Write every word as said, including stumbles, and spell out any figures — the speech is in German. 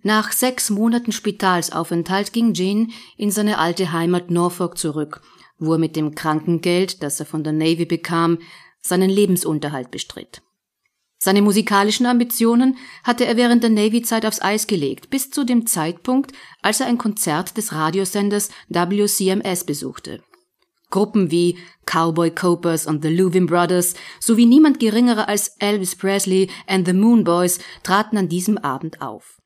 Nach sechs Monaten Spitalsaufenthalt ging Gene in seine alte Heimat Norfolk zurück, wo er mit dem Krankengeld, das er von der Navy bekam, seinen Lebensunterhalt bestritt. Seine musikalischen Ambitionen hatte er während der Navy-Zeit aufs Eis gelegt, bis zu dem Zeitpunkt, als er ein Konzert des Radiosenders W C M S besuchte. Gruppen wie Cowboy Copers und the Louvin Brothers sowie niemand geringerer als Elvis Presley and the Moon Boys traten an diesem Abend auf.